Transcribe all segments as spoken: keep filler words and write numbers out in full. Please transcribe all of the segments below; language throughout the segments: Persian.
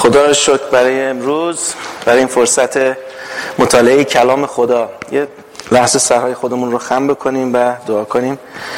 خدا رو شکر برای امروز، برای این فرصت مطالعه کلام خدا. یه لحظه سرهای خودمون رو خم بکنیم و دعا کنیم.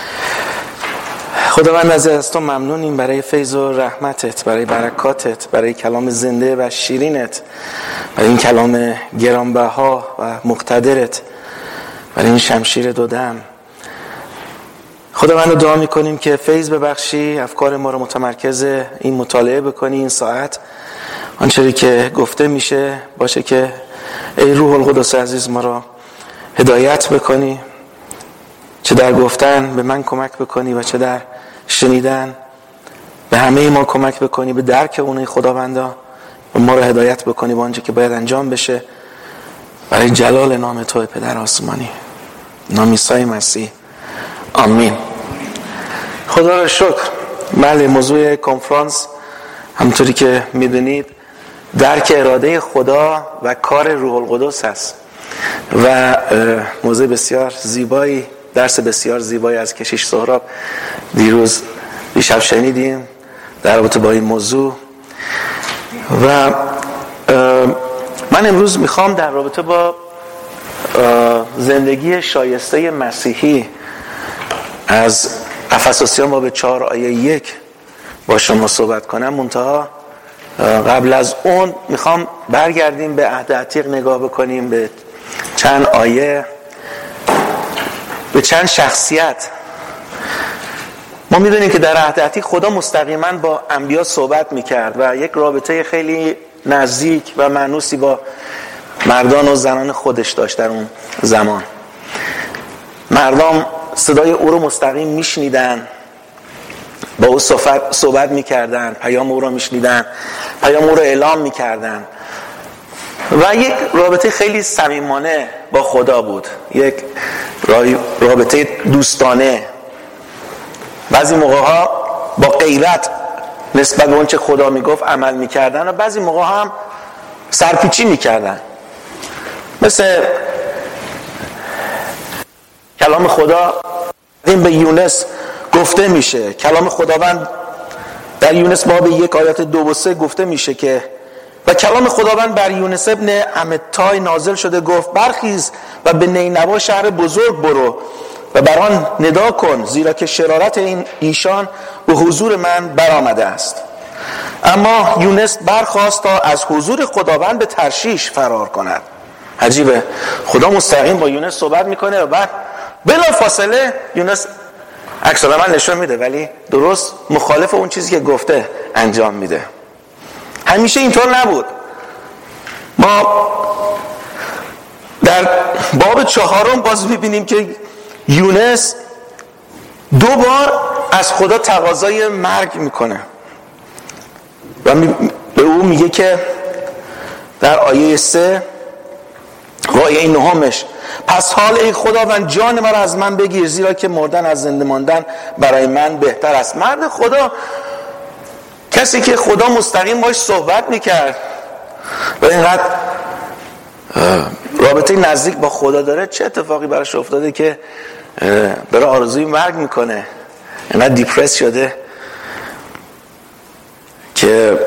خداوند از تو ممنونیم برای فیض و رحمتت، برای برکاتت، برای کلام زنده و شیرینت، برای این کلام گرانبها و مقتدرت، برای این شمشیر دودم. خداوند دعا میکنیم که فیض ببخشی، افکار ما رو متمرکز این مطالعه بکنی این ساعت. آنچه که گفته میشه باشه که ای روح القدس عزیز ما رو هدایت بکنی، چه در گفتن به من کمک بکنی و چه در شنیدن به همه ما کمک بکنی، به درک اونه خداوندا و ما رو هدایت بکنی به آنچه که باید انجام بشه برای جلال نام تو پدر آسمانی. نام عیسی مسیح، آمین. خدا رو شکر. بله، موضوع کنفرانس همونطوری که میدونید درک اراده خدا و کار روح القدس هست و موضوع بسیار زیبایی، درس بسیار زیبایی از کشیش سهراب دیروز دیشب شنیدیم در رابطه با این موضوع. و من امروز میخوام در رابطه با زندگی شایسته مسیحی از افسوسیان باب چهار آیه یک با شما صحبت کنم. منتها قبل از اون میخوام برگردیم به عهد عتیق نگاه بکنیم، به چند آیه، به چند شخصیت. ما میدونیم که در عهد عتیق خدا مستقیما با انبیا صحبت میکرد و یک رابطه خیلی نزدیک و مانوسی با مردان و زنان خودش داشت. در اون زمان مردم صدای او رو مستقیم میشنیدن، با او صحبت, صحبت میکردن، پیام او رو میشنیدن، پیام او رو اعلام میکردن و یک رابطه خیلی صمیمانه با خدا بود، یک رابطه دوستانه. بعضی موقع ها با غیرت نسبت به اون چه خدا میگفت عمل میکردن و بعضی موقع هم سرپیچی میکردن. مثل کلام خدا این به یونس گفته میشه، کلام خداوند در یونس باب یک آیات دو و سه گفته میشه که و کلام خداوند بر یونس ابن امیتای نازل شده، گفت برخیز و به نینوا شهر بزرگ برو و بر آن ندا کن، زیرا که شرارت این ایشان به حضور من برآمده است. اما یونس برخاست تا از حضور خداوند به ترشیش فرار کند. عجیبه، خدا مستقیم با یونس صحبت میکنه و بعد بلا فاصله یونس عکس العمل نشون میده، ولی درست مخالف اون چیزی که گفته انجام میده. همیشه اینطور نبود. ما در باب چهارم باز میبینیم که یونس دو بار از خدا تقاضای مرگ میکنه و به او میگه که در آیه سه و آیه نهمش پس حال ای خداوند جان مرا از من بگیر، زیرا که مردن از زنده ماندن برای من بهتر است. مرد خدا، کسی که خدا مستقیم باش صحبت میکرد و اینقدر رابطه نزدیک با خدا داره، چه اتفاقی براش افتاده که داره آرزوی مرگ میکنه، اینقدر دیپرس شده که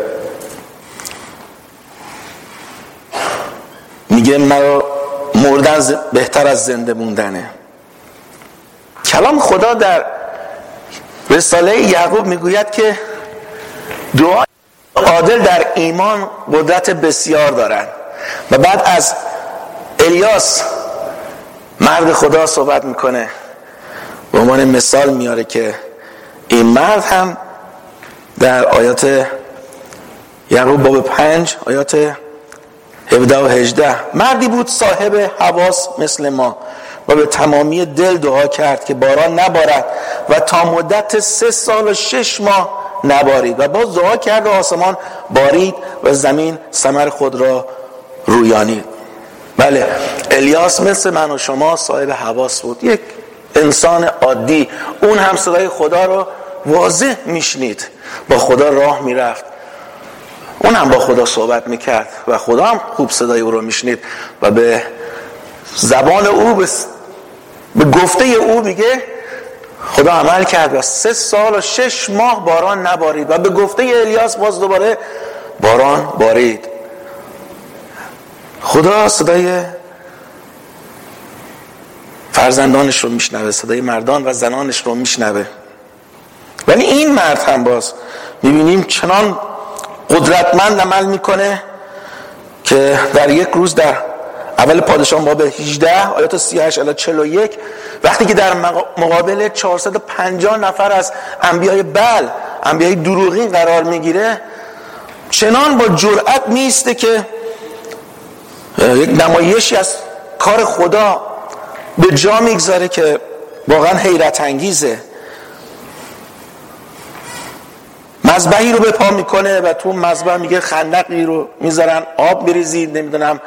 میگه مرا مردن بهتر از زنده موندنه. کلام خدا در رساله یعقوب میگوید که دعای عادل در ایمان قدرت بسیار دارند. و بعد از الیاس مرد خدا صحبت میکنه، به عنوان مثال میاره که این مرد هم در آیات یعقوب باب پنج آیات هفده و هجده مردی بود صاحب حواس مثل ما و به تمامی دل دعا کرد که باران نبارد و تا مدت سه سال و شش ماه نبارید و باز دعا کرد و آسمان بارید و زمین ثمر خود را رویانید. بله، الیاس مثل من و شما صاحب حواس بود، یک انسان عادی. اون هم صدای خدا رو واضح میشنید، با خدا راه میرفت، اون هم با خدا صحبت میکرد و خدا هم خوب صدای او رو میشنید و به زبان او، به, به گفته او میگه خدا عمل کرد و سه سال و شش ماه باران نبارید و به گفته الیاس باز دوباره باران بارید. خدا صدای فرزندانش رو میشنوه، صدای مردان و زنانش رو میشنوه. ولی این مرد هم باز میبینیم چنان قدرتمند عمل میکنه که در یک روز در اول پادشاهان باب هجده آیات سی و هشت الی چهل و یک وقتی که در مقابل چهارصد و پنجاه نفر از انبیای بل، انبیای دروغین قرار میگیره، چنان با جرأت میسته که یک نمایشی از کار خدا به جا میگذاره که واقعا حیرت انگیزه. مذبحی رو به پا میکنه و تو مذبح میگه خندقی رو میذارن، آب میریزید، نمیدونم،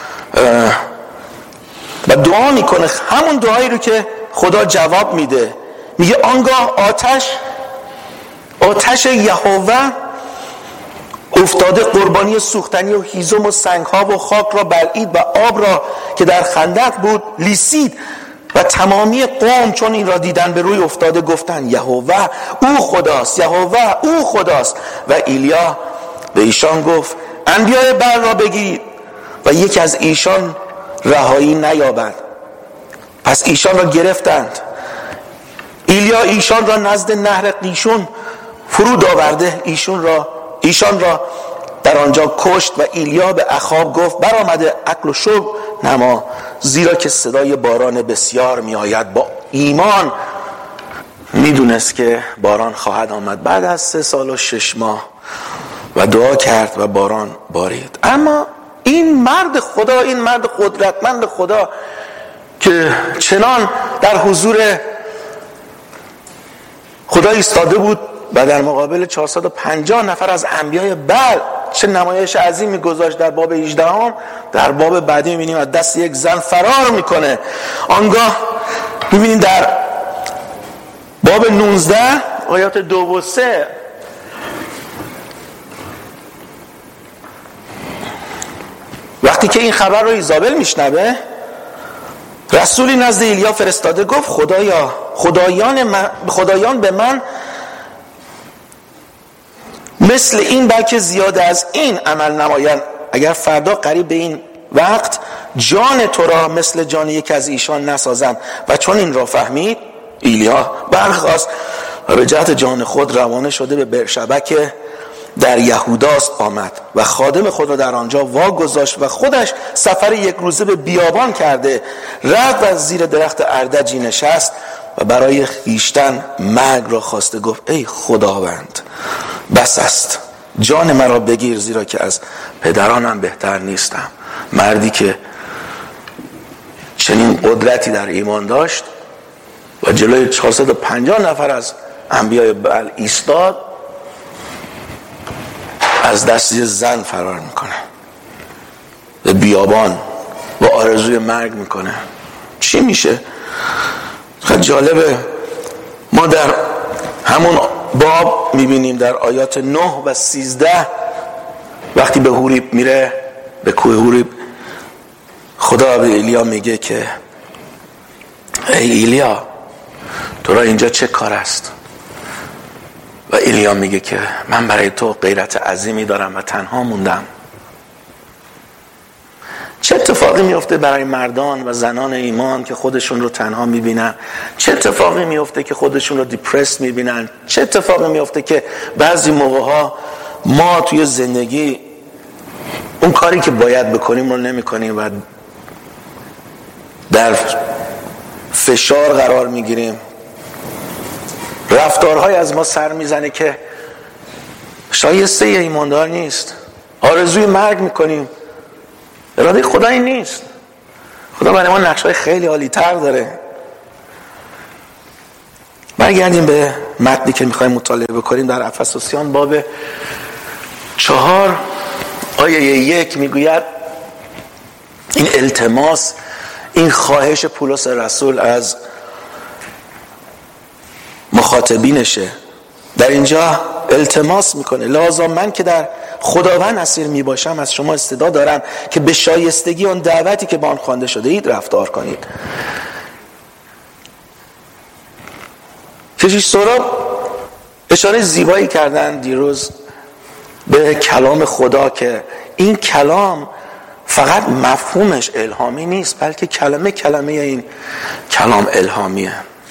و دعا میکنه همون دعایی رو که خدا جواب میده. میگه آنگاه آتش آتش یهوه افتاده قربانی سوختنی و هیزم و سنگها و خاک را بلعید و آب را که در خندق بود لیسید و تمامی قوم چون این را دیدن به روی افتاده گفتند یهوه او خداست، یهوه او خداست. و ایلیا به ایشان گفت انبیای بل را بگیرید و یکی از ایشان رهایی نیابد. پس ایشان را گرفتند. ایلیا ایشان را نزد نهر قیشون فرود آورده، ایشون را ایشان را در آنجا کشت. و ایلیا به اخاب گفت برآمده عقل و شرب نما، زیرا که صدای باران بسیار می آید. با ایمان میدونست که باران خواهد آمد بعد از سه سال و شش ماه و دعا کرد و باران بارید. اما این مرد خدا، این مرد قدرتمند خدا که چنان در حضور خدا ایستاده بود و در مقابل چهارصد و پنجاه نفر از انبیای بل چه نمایش عظیمی گذاشت در باب هجده هم، در باب بعدی میبینیم از دست یک زن فرار میکنه. آنگاه میبینیم در باب نوزده آیات دو و سه وقتی که این خبر رو ایزابل میشنوه، رسولی نزد ایلیا فرستاده گفت خدایا خدایان, من خدایان به من مثل این بلکه زیاده از این عمل نمایند، اگر فردا قریب به این وقت جان تو را مثل جان یک از ایشان نسازم. و چون این را فهمید ایلیا برخاست و به جهت جان خود روانه شده به برشبه که در یهوداست آمد و خادم خود را در آنجا واگذاشت و خودش سفر یک روزه به بیابان کرده رفت و زیر درخت اردجی نشست و برای خویشتن مرگ را خواسته. گفت ای خداوند بس است، جان مرا بگیر، زیرا که از پدرانم بهتر نیستم. مردی که چنین قدرتی در ایمان داشت و جلوی چهارصد و پنجاه نفر از انبیای بل ایستاد، از دست یه زن فرار میکنه به بیابان و آرزوی مرگ میکنه. چی میشه؟ خیلی جالبه. ما در همون باب میبینیم در آیات نه و سیزده وقتی به هوریب میره، به کوه هوریب، خدا به ایلیا میگه که ای ایلیا تو را اینجا چه کار است؟ و ایلیا میگه که من برای تو غیرت عظیمی دارم و تنها موندم. چه اتفاقی میفته برای مردان و زنان ایمان که خودشون رو تنها میبینن؟ چه اتفاقی میفته که خودشون رو دیپرس میبینن؟ چه اتفاقی میفته که بعضی موقعها ما توی زندگی اون کاری که باید بکنیم رو نمی کنیم و در فشار قرار میگیریم، رفتارهای از ما سر میزنه که شایسته ایماندار نیست، آرزوی مرگ میکنیم. اراده خدا این نیست. خدا برای ما نقشهای خیلی عالی تر داره. برگردیم به متنی که میخوایم مطالعه بکنیم در افسوسیان باب چهار آیه یک میگوید این التماس، این خواهش پولس رسول از مخاطبینشه. در اینجا التماس میکنه لازم من که در خداوند اسیر میباشم از شما استعداد دارم که به شایستگی اون دعوتی که با آن خوانده شده اید رفتار کنید. کشیش سهراب اشاره زیبایی کردن دیروز به کلام خدا که این کلام فقط مفهومش الهامی نیست، بلکه کلمه کلمه این کلام الهامیه.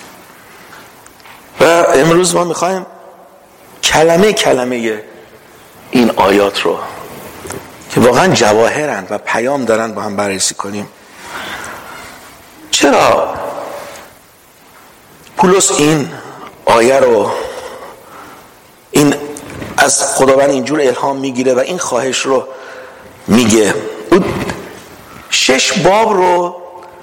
و امروز ما میخوایم کلمه کلمه این آیات رو که واقعا جواهرند و پیام دارن با هم بررسی کنیم. چرا پولس این آیه رو این از خداوند اینجور الهام میگیره و این خواهش رو میگه؟ او شش باب رو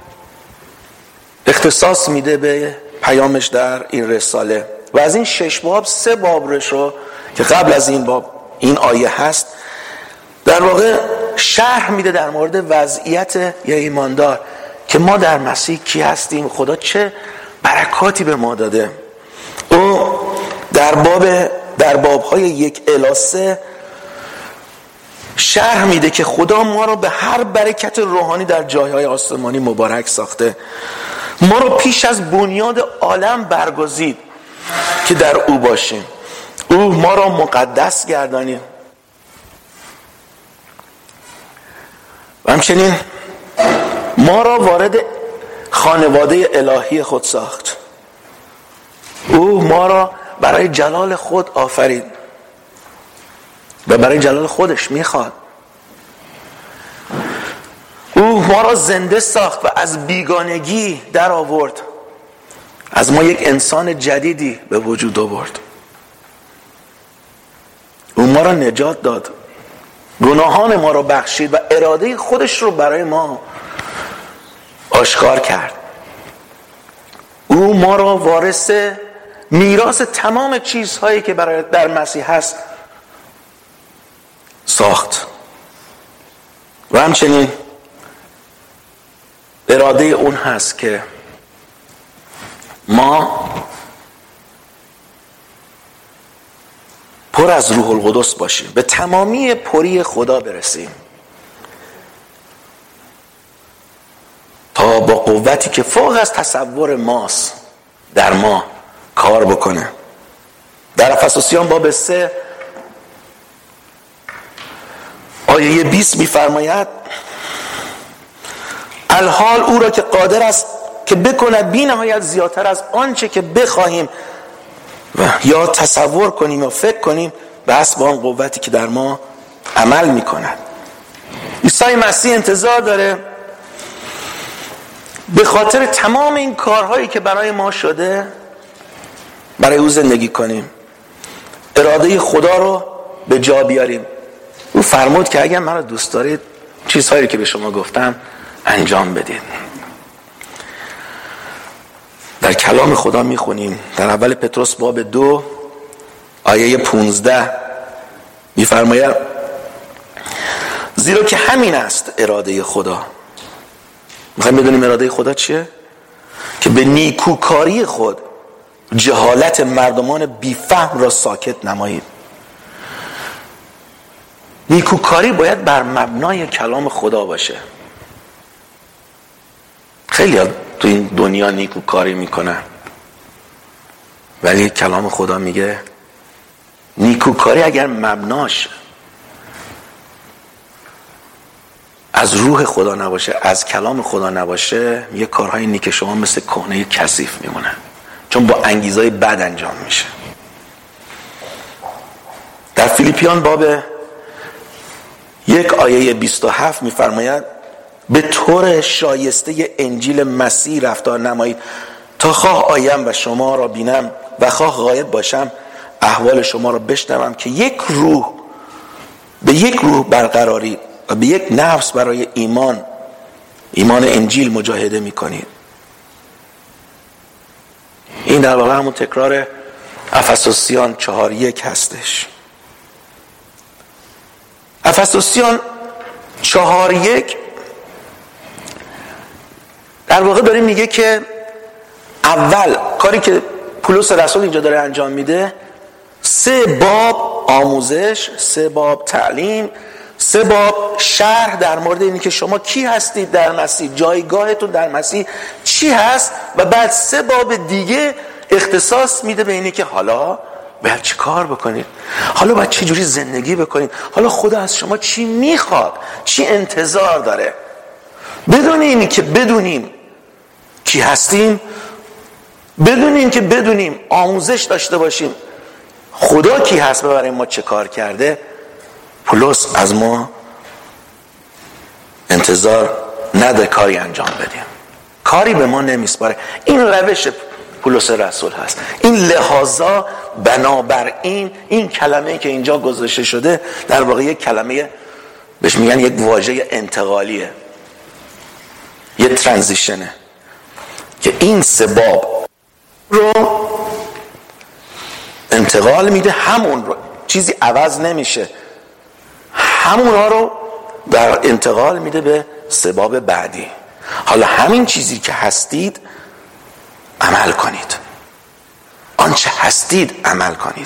اختصاص میده به پیامش در این رساله و از این شش باب سه بابش رو که قبل از این باب این آیه هست در واقع شرح میده در مورد وضعیت یه ایماندار که ما در مسیح کی هستیم، خدا چه برکاتی به ما داده. او در باب در بابهای یک الی سه شرح میده که خدا ما رو به هر برکت روحانی در جایهای آسمانی مبارک ساخته، ما رو پیش از بنیاد عالم برگزید که در او باشیم، او ما رو مقدس گردانید و همچنین ما را وارد خانواده الهی خود ساخت. او ما را برای جلال خود آفرید و برای جلال خودش میخواد. او ما را زنده ساخت و از بیگانگی در آورد، از ما یک انسان جدیدی به وجود آورد. او ما را نجات داد، گناهان ما را بخشید و اراده خودش رو برای ما آشکار کرد. او ما را وارث میراث تمام چیزهایی که برای در مسیح هست ساخت و همچنین اراده اون هست که ما پر از روح القدس باشیم، به تمامی پری خدا برسیم تا با قوتی که فوق از تصور ماست در ما کار بکنه. در افسوسیان باب سه آیه بیست میفرماید الحال او را که قادر است که بکند بی نهایت زیادتر از آنچه که بخواهیم و یا تصور کنیم یا فکر کنیم به حسب آن قوتی که در ما عمل میکند. عیسی مسیح انتظار داره به خاطر تمام این کارهایی که برای ما شده برای او زندگی کنیم، اراده خدا رو به جا بیاریم. او فرمود که اگر من رو دوست دارید چیزهایی که به شما گفتم انجام بدید. در کلام خدا میخونیم در اول پتروس باب دو آیه پونزده میفرماید زیرا که همین است اراده خدا. میخوایم بدونیم اراده خدا چیه؟ که به نیکوکاری خود جهالت مردمان بیفهم را ساکت نمایید. نیکوکاری باید بر مبنای کلام خدا باشه. خیلی ها تو این دنیا نیکوکاری میکنن ولی کلام خدا میگه نیکوکاری اگر مبناش از روح خدا نباشه، از کلام خدا نباشه، یه کارهای نیک شما مثل کهنه کثیف میمونه، چون با انگیزهای بد انجام میشه. در فیلیپیان باب یک آیه بیست و هفت میفرماید به طور شایسته انجیل مسیح رفتار نمایید تا خواه آیم و شما را بینم و خواه غایب باشم احوال شما را بشنوم که یک روح به یک روح برقراری و به یک نفس برای ایمان ایمان انجیل مجاهده میکنید. این در واقع همون تکرار افسوسیان چهار یک هستش. افسوسیان چهار یک در واقع داره میگه که اول کاری که پولس رسول اینجا داره انجام میده سه باب آموزش، سه باب تعلیم، سه باب شرح در مورد اینی که شما کی هستید در مسیح، جایگاهتون در مسیح چی هست، و بعد سه باب دیگه اختصاص میده به اینی که حالا باید چی کار بکنید؟ حالا باید چه جوری زندگی بکنید؟ حالا خدا از شما چی میخواد؟ چی انتظار داره؟ بدونیم که بدونیم کی هستیم، بدونیم که بدونیم آموزش داشته باشیم خدا کی هست و برای ما چه کار کرده. پولس از ما انتظار نده کاری انجام بدیم، کاری به ما نمیسپاره. این روش پولس رسول هست. این لحاظا بنابراین این کلمه که اینجا گذاشته شده در واقع یک کلمه بهش میگن یک واژه انتقالیه، یه ترانزیشنه که این سه باب رو انتقال میده، همون رو، چیزی عوض نمیشه، همون ها رو در انتقال میده به سه باب بعدی. حالا همین چیزی که هستید عمل کنید، آنچه هستید عمل کنید.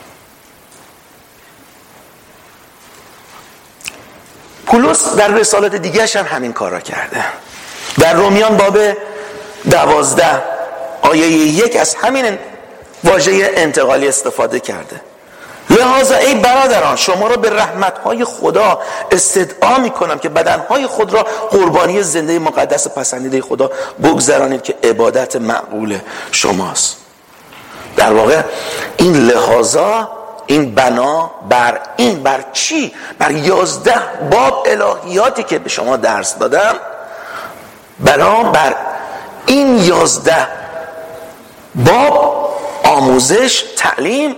پولس در رسالت دیگه‌اش هم همین کار را کرده. در رومیان باب دوازده آیه یک از همین واژه انتقالی استفاده کرده. لذا ای برادران شما را به رحمت‌های خدا استدعا می‌کنم که بدن‌های خود را قربانی زنده مقدس پسندیده خدا بگذرانید که عبادت مقبول شماست. در واقع این لحاظا، این بنا بر این بر چی؟ بر یازده باب الهیاتی که به شما درس دادم، بنا بر این یازده باب آموزش، تعلیم،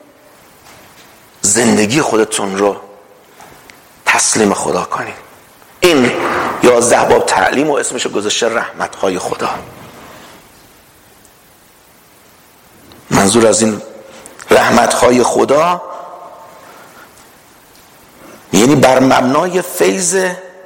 زندگی خودتون رو تسلیم خدا کنید. این یازده باب تعلیم و اسمش گذاشته رحمت‌های خدا. منظور از این رحمت‌های خدا یعنی بر مبنای فیض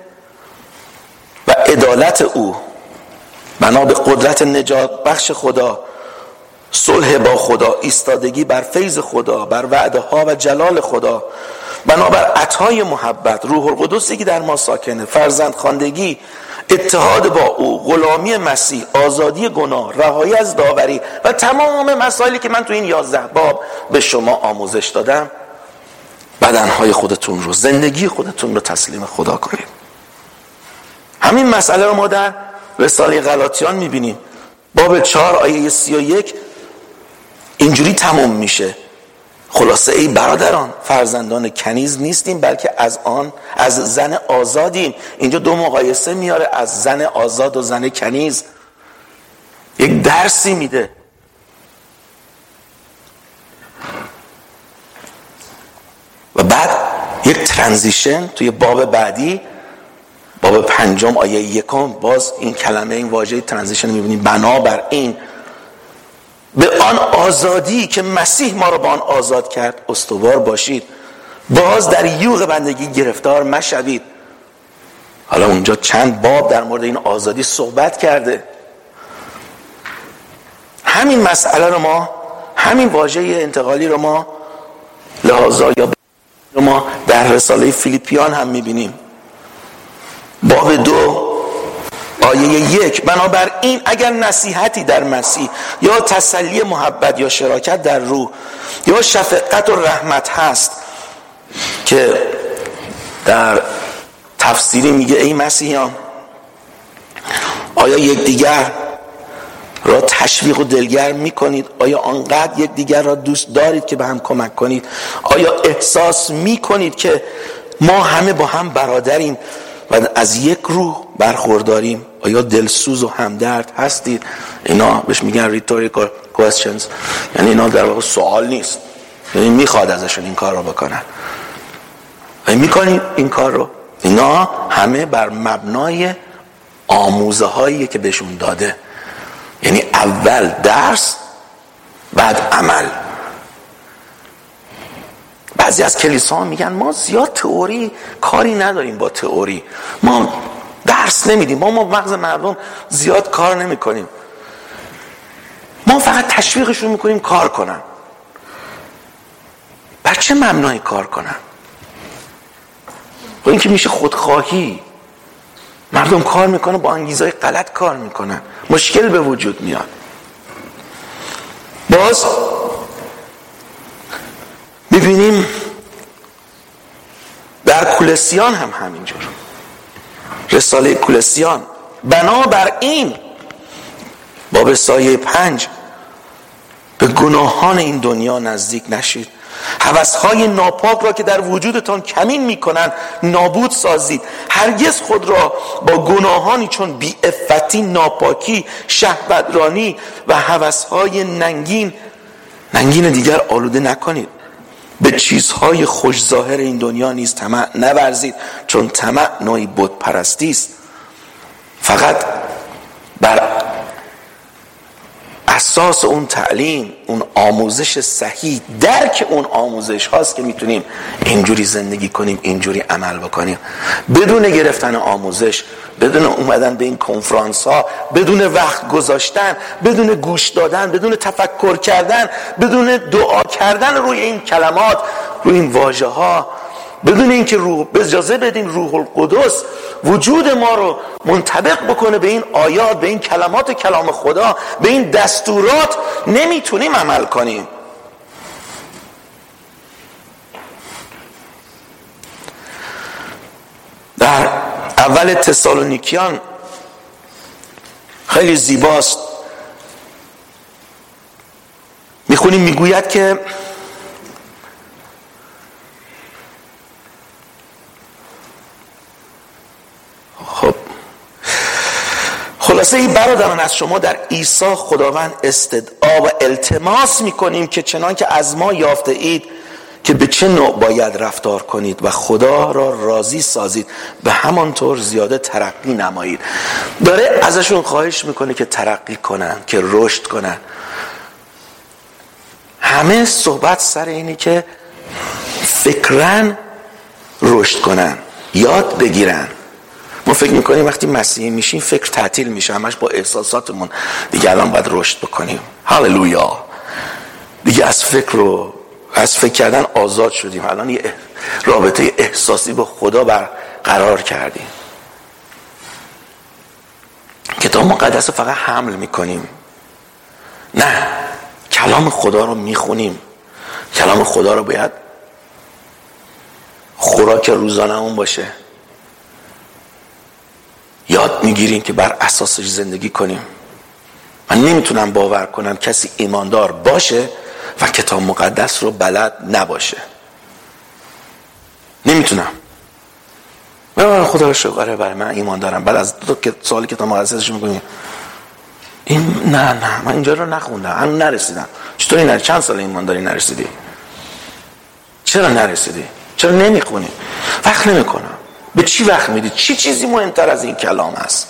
و عدالت او، بنا به قدرت نجات بخش خدا، صلح با خدا، ایستادگی بر فیض خدا، بر وعده ها و جلال خدا، بنابر عطای محبت، روح القدسی که در ما ساکنه، فرزند خواندگی، اتحاد با او، غلامی مسیح، آزادی گناه، رهایی از داوری و تمام مسائلی که من تو این یازده باب به شما آموزش دادم، بدنهای خودتون رو، زندگی خودتون رو تسلیم خدا کنید. همین مسئله رو ما در رساله غلاطیان میبینیم. باب چهار آیه سی و یک اینجوری تموم میشه: خلاصه ای برادران فرزندان کنیز نیستیم بلکه از آن از زن آزادیم. اینجا دو مقایسه میاره، از زن آزاد و زن کنیز. یک درسی میده. و بعد یک ترانزیشن توی باب بعدی، باب پنجم آیه یکم، باز این کلمه، این واژه ترانزیشن میبینیم: بنابر این به آن آزادی که مسیح ما رو با آن آزاد کرد استوار باشید، باز در یوغ بندگی گرفتار مشوید. حالا اونجا چند باب در مورد این آزادی صحبت کرده. همین مسئله رو ما، همین واژه انتقالی رو ما لحاظا یا رو ما در رساله فیلیپیان هم میبینیم. باب دو آیه یک: بنابر این اگر نصیحتی در مسیح یا تسلی محبت یا شراکت در روح یا شفقت و رحمت هست، که در تفسیری میگه ای مسیحیان آیا یکدیگر را تشویق و دلگرم میکنید؟ آیا آنقدر یکدیگر را دوست دارید که به هم کمک کنید؟ آیا احساس میکنید که ما همه با هم برادریم و از یک روح برخورداریم؟ آیا دلسوز و همدرد هستید؟ اینا بهش میگن rhetorical questions، یعنی اینا در واقع سوال نیست، یعنی میخواد ازشون این کار رو بکنن. آیا میکنید این کار رو؟ اینا همه بر مبنای آموزه هایی که بهشون داده، یعنی اول درس بعد عمل. بعضی از کلیساها میگن ما زیاد تئوری کاری نداریم، با تئوری ما درس نمیدیم، ما ما مغز مردم زیاد کار نمی کنیم، ما فقط تشویقشون میکنیم کار کنن. بر چه مبنای کار کنن؟ و این که میشه خودخواهی. مردم کار میکنن با انگیزهای غلط کار میکنن، مشکل به وجود میاد. باز میبینیم در کولسیان هم همینجور. رساله کولسیان بنابر این باب سایه پنج به گناهان این دنیا نزدیک نشید، هوس‌های ناپاک را که در وجودتان کمین می‌کنند نابود سازید. هرگز خود را با گناهانی چون بی‌عفتی، ناپاکی، شهوترانی و هوس‌های ننگین ننگین دیگر آلوده نکنید. به چیزهای خوش ظاهر این دنیا نیز طمع نورزید، چون طمع نوعی بت پرستی است. فقط بر اساس اون تعلیم، اون آموزش صحیح، درک اون آموزش هاست که میتونیم اینجوری زندگی کنیم، اینجوری عمل بکنیم. بدون گرفتن آموزش، بدون اومدن به این کنفرانس ها، بدون وقت گذاشتن، بدون گوش دادن، بدون تفکر کردن، بدون دعا کردن روی این کلمات، روی این واژه ها، بدون اینکه روح اجازه بدیم روح القدس وجود ما رو منطبق بکنه به این آیات، به این کلمات کلام خدا، به این دستورات، نمیتونیم عمل کنیم. در اول تسالونیکیان خیلی زیباست، میخونیم، میگوید که خب خلاصه ای برادران، از شما در عیسی خداوند استدعا و التماس میکنیم که چنان که از ما یافته اید که به چه نوع باید رفتار کنید و خدا را راضی سازید، به همان طور زیاده ترقی نمایید. داره ازشون خواهش میکنه که ترقی کنن، که رشد کنن. همه صحبت سر اینه که فکرن رشد کنن، یاد بگیرن. ما فکر میکنیم وقتی مسیحی میشیم فکر تعطیل میشه، همش با احساساتمون دیگه الان باید رشد بکنیم. هاللویا، دیگه از فکر رو از فکر کردن آزاد شدیم، الان یه رابطه احساسی با خدا برقرار کردیم. کتاب مقدس رو فقط حمل میکنیم، نه، کلام خدا رو میخونیم. کلام خدا رو باید خوراک روزانه اون باشه. یاد میگیریم که بر اساسش زندگی کنیم. من نمیتونم باور کنم کسی ایماندار باشه و کتاب مقدس رو بلد نباشه. نمیتونم. من خدا رو شکر برای من ایمان دارم. بعد از دو تا سال کتاب مقدسش میگم این نه نه من اینجا رو نخوندم، هنوز نرسیدم. چطوری نر چند سال ایمان داری نرسیدی؟ چرا نرسیدی؟ چرا نمیخونی؟ وقت نمیکنم. به چی وقت میدی؟ چی چیزی مهمتر از این کلام است؟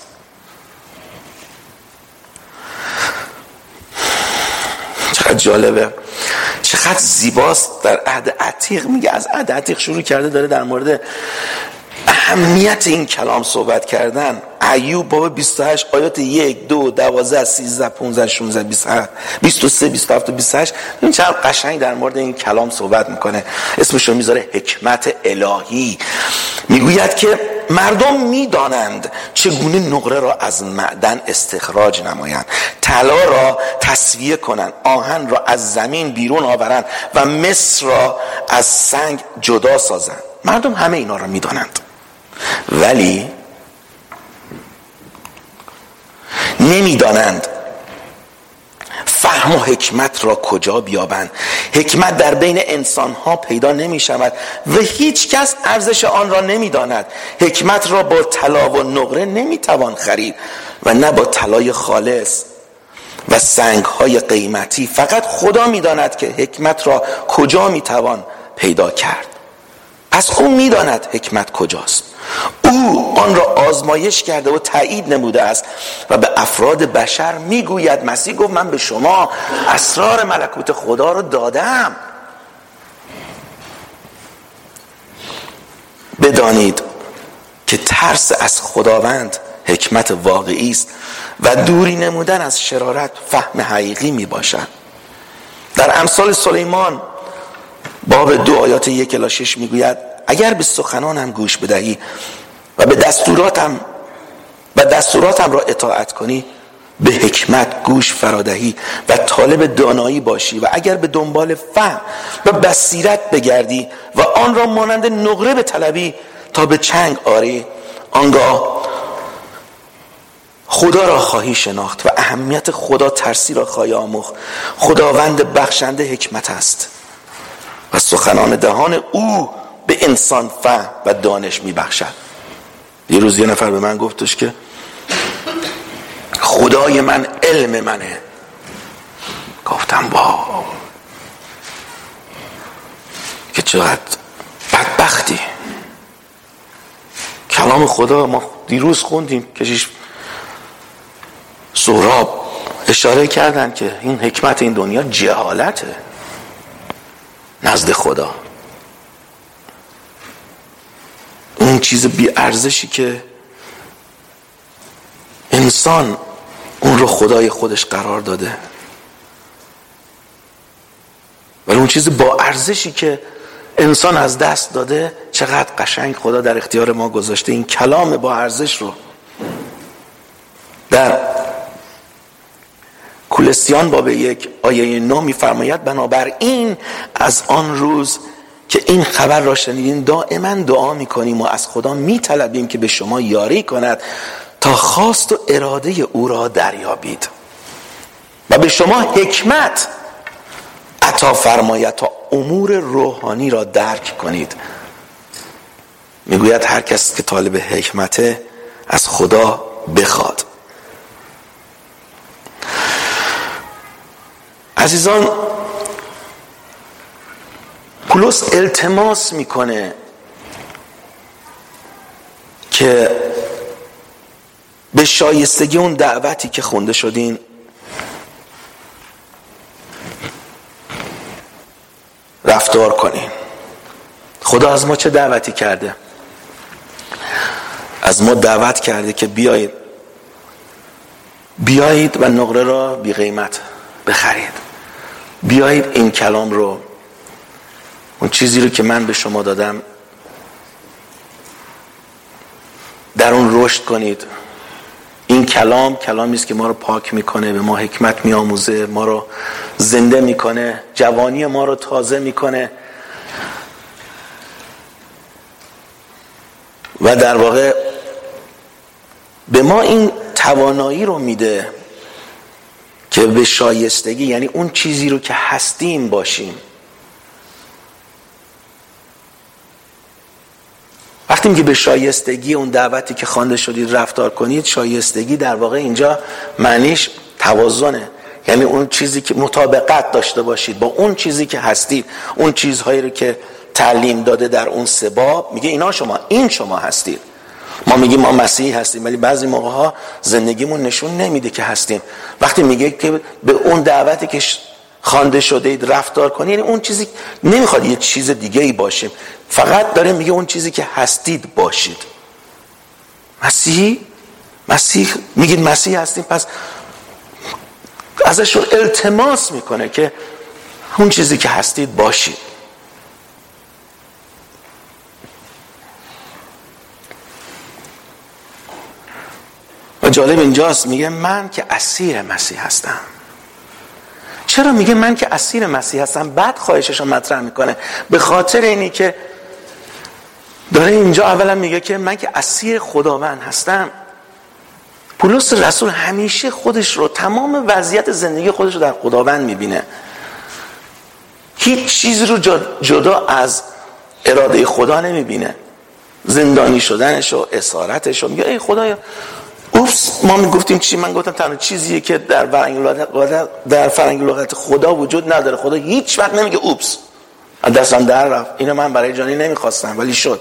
چقدر جالبه، چقدر زیباست. در عهد عتیق میگه، از عهد عتیق شروع کرده داره در مورد اهمیت این کلام صحبت کردن. ایوب باب بیست و هشت آیات یک، دو، دوازده، سیزده، پانزده، شانزده، بیست و هفت، بیست و سه، بیست و هفت و بیست و هشت. این چقدر قشنگ در مورد این کلام صحبت میکنه. اسمش رو میذاره حکمت الهی. میگوید که مردم میدانند چگونه نقره را از معدن استخراج نمایند، طلا را تصفیه کنند، آهن را از زمین بیرون آورند و مس را از سنگ جدا سازند. مردم همه اینا را میدانند، ولی نمیدانند فهم و حکمت را کجا بیابند. حکمت در بین انسان ها پیدا نمی شود و هیچ کس ارزش آن را نمی داند. حکمت را با طلا و نقره نمی توان خرید و نه با طلای خالص و سنگ های قیمتی. فقط خدا می داند که حکمت را کجا می توان پیدا کرد. پس او می داند حکمت کجاست. او آن را آزمایش کرده و تایید نموده است و به افراد بشر میگوید. مسیح گفت من به شما اسرار ملکوت خدا رو دادم. بدانید که ترس از خداوند حکمت واقعی است و دوری نمودن از شرارت فهم حقیقی می باشد. در امثال سلیمان باب دو آیات یک الی شش میگوید اگر به سخنانم گوش بدهی و به دستوراتم و دستوراتم را اطاعت کنی به حکمت گوش فرادهی و طالب دانایی باشی و اگر به دنبال فهم و بصیرت بگردی و آن را مانند نقره به طلبی تا به چنگ آری، آنگاه خدا را خواهی شناخت و اهمیت خدا ترسی را خواهی آموخت. خداوند بخشنده حکمت است و سخنان دهان او به انسان فهم و دانش می بخشد. یه روز یه نفر به من گفتش که خدای من علم منه. گفتم با که چقدر بدبختی. کلام خدا ما دیروز خوندیم، کشیش سهراب اشاره کردن که این حکمت این دنیا جهالته نزد خدا. اون چیز بی ارزشی که انسان اون رو خدای خودش قرار داده، ولی اون چیز با ارزشی که انسان از دست داده چقدر قشنگ خدا در اختیار ما گذاشته. این کلام با ارزش رو در کولسیان باب یک آیه نه می‌فرماید بنابراین از آن روز که این خبر را شنیدین دائما دعا می‌کنیم و از خدا می‌طلبیم که به شما یاری کند تا خواست و اراده او را دریابید و به شما حکمت عطا فرماید تا امور روحانی را درک کنید. میگوید هر کس که طالب حکمته از خدا بخواد. عزیزان، پولس التماس میکنه که به شایستگی اون دعوتی که خونده شدین رفتار کنین. خدا از ما چه دعوتی کرده؟ از ما دعوت کرده که بیایید بیایید و نقره را بی قیمت بخرید. بیایید این کلام رو، اون چیزی رو که من به شما دادم، در اون رشد کنید. این کلام کلامی است که ما رو پاک میکنه، به ما حکمت میآموزه، ما رو زنده میکنه، جوانی ما رو تازه میکنه و در واقع به ما این توانایی رو میده که به شایستگی، یعنی اون چیزی رو که هستیم باشیم. وقتی میگه به شایستگی اون دعوتی که خوانده شدید رفتار کنید، شایستگی در واقع اینجا معنیش توازنه، یعنی اون چیزی که مطابقت داشته باشید با اون چیزی که هستید. اون چیزهایی رو که تعلیم داده در اون سه باب میگه اینا شما، این شما هستید. ما میگیم ما مسیحی هستیم ولی بعضی موقع ها زندگیمون نشون نمیده که هستیم. وقتی میگه که به اون دعوتی که خوانده شده اید رفتار کنید، یعنی اون چیزی نمیخواد یه چیز دیگه ای باشیم، فقط داره میگه اون چیزی که هستید باشید. مسیحی مسیح میگید مسیحی هستیم، پس ازشون التماس میکنه که اون چیزی که هستید باشید. و جالب اینجاست میگه من که اسیر مسیح هستم. چرا میگه من که اسیر مسیح هستم؟ بعد خواهشش رو مطرح میکنه. به خاطر اینی که داره اینجا اولا میگه که من که اسیر خداوند هستم. پولس رسول همیشه خودش رو، تمام وضعیت زندگی خودش رو در خداوند میبینه. هیچ چیز رو جدا از اراده خدا نمیبینه. زندانی شدنش و اسارتش رو میگه ای خدایا اوپس، ما میگفتیم چی؟ من گفتم تنها چیزیه که در فرهنگ لغت در فرهنگ لغت خدا وجود نداره. خدا هیچ وقت نمیگه اوپس دستم در رفت، اینو من برای جانی نمیخواستم ولی شد.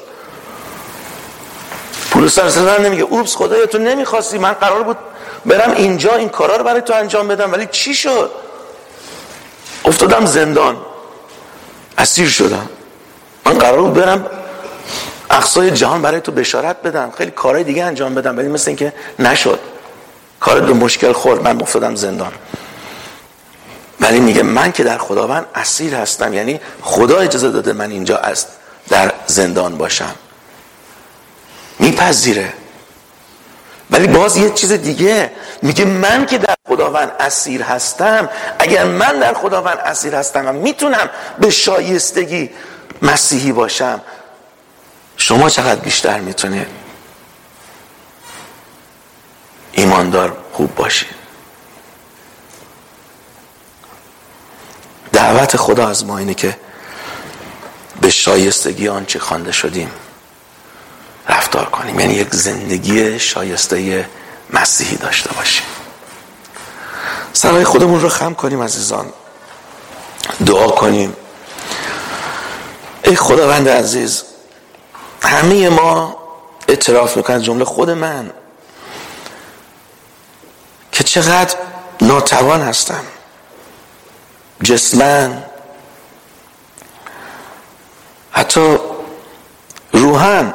پولس اصلا نمیگه اوپس خدایا تو نمیخواستی، من قرار بود برم اینجا این کارا رو برای تو انجام بدم ولی چی شد؟ افتادم زندان، اسیر شدم. من قرار بود برم اقصای جهان برای تو بشارت بدم، خیلی کارهای دیگه انجام بدم ولی مثل این که نشد، کار به مشکل خورد، من افتادم زندان. ولی میگه من که در خداوند اسیر هستم، یعنی خدا اجازه داده من اینجا است در زندان باشم. میپذیره ولی باز یه چیز دیگه میگه من که در خداوند اسیر هستم، اگر من در خداوند اسیر هستم و میتونم به شایستگی مسیحی باشم، شما چقدر بیشتر میتونید ایماندار خوب باشید. دعوت خدا از ما اینه که به شایستگی آنچه خوانده شدیم رفتار کنیم، یعنی یک زندگی شایسته مسیحی داشته باشیم. سرای خودمون رو خم کنیم عزیزان، دعا کنیم. ای خداوند عزیز، همه ما اعتراف میکنن، جمله خود من، که چقدر ناتوان هستم جسماً، حتی روحاً.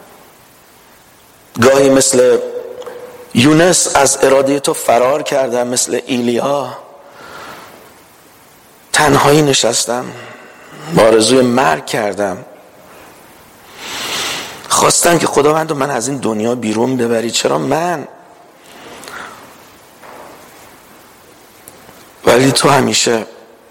گاهی مثل یونس از اراده تو فرار کردم، مثل ایلیا تنهایی نشستم، آرزوی مرگ کردم، خواستم که خداوند من از این دنیا بیرون ببری. چرا من؟ ولی تو همیشه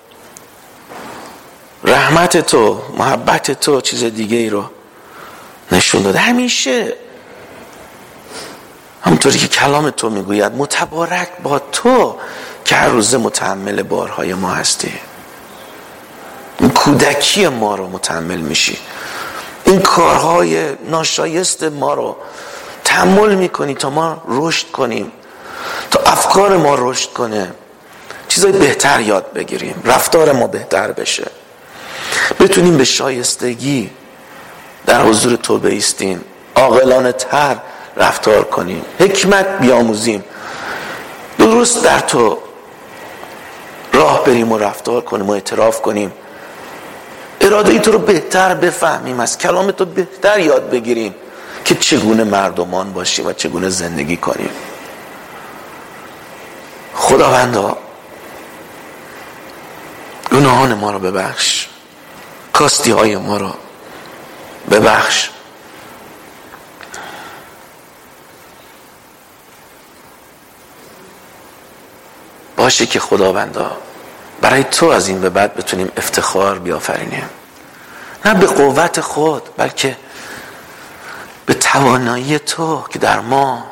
رحمت تو، محبت تو چیز دیگه ای رو نشون داده. همیشه همونطوری که کلام تو میگوید متبارک با تو که هر روزه متحمل بارهای ما هستی. این کودکی ما رو متحمل میشی، این کارهای ناشایست ما رو تحمل میکنی تا ما رشد کنیم، تا افکار ما رشد کنه، چیزای بهتر یاد بگیریم، رفتار ما بهتر بشه، بتونیم به شایستگی در حضور تو بایستیم، عاقلانه تر رفتار کنیم، حکمت بیاموزیم، درست در تو راه بریم و رفتار کنیم و اعتراف کنیم، اراده تو رو بهتر بفهمیم، از کلام تو بهتر یاد بگیریم که چگونه مردمان باشیم و چگونه زندگی کنیم. خداوندا گناهان ما رو ببخش، کاستی های ما رو ببخش. باشه که خداوندا برای تو از این به بعد بتونیم افتخار بیافرینیم، نه به قوت خود بلکه به توانایی تو که در ما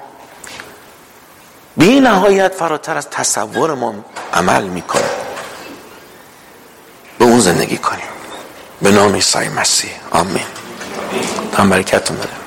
بی نهایت فراتر از تصور ما عمل میکنه، به اون زندگی کنیم. به نام عیسی مسیح، آمین. تا برکتتون بده.